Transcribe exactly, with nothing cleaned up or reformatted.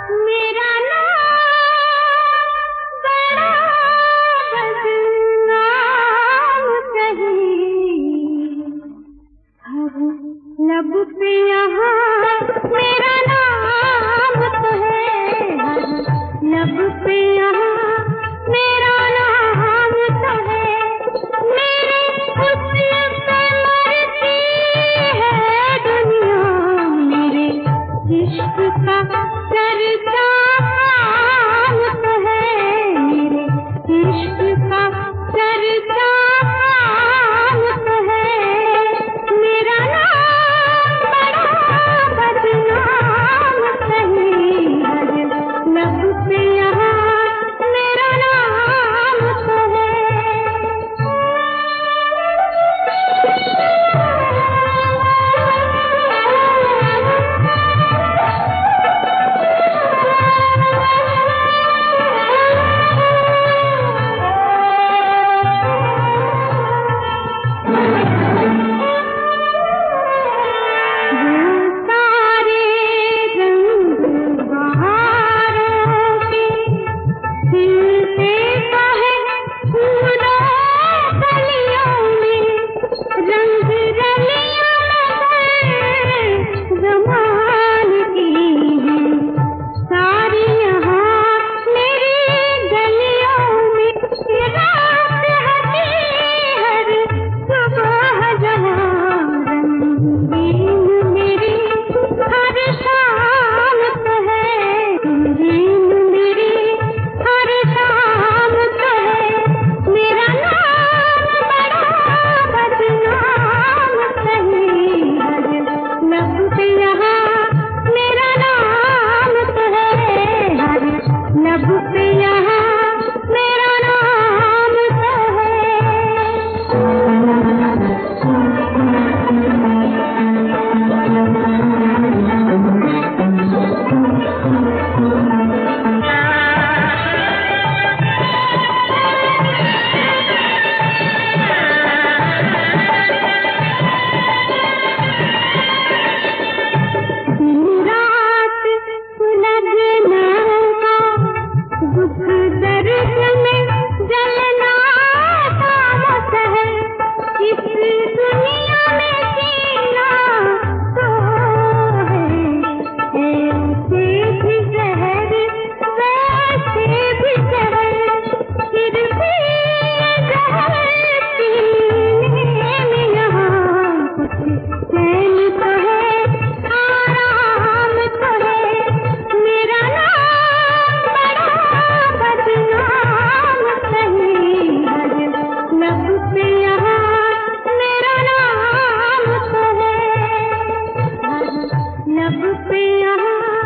मेरा नाम बड़ा बदनाम कहीं, हर लब पे यहाँ मेरा नाम तो है, हर लब पे यहाँ मेरा नाम तो है। मेरे हुस्न पे मरती है दुनिया, मेरे इश्क का चर्चा आम तो है, मेरे इश्क का चर्चा आम तो है। मेरा नाम बड़ा बदनाम कहीं, हर लब पे यहाँ मेरा नाम तो है। लब पे यहाँ मेरा नाम तो है। दिन रात सुलगना दुख दर्द में जलना तामस है, इस दुनिया में जीना तो है। ऐसे भी जहर वैसे भी जहर, फिर भी जहर पीने में यहाँ कुछ चैन तो है, आराम तो है। मेरा नाम बड़ा बदनाम कहीं, हर लब पे यहाँ मेरा नाम तो है, हर लब पे यहाँ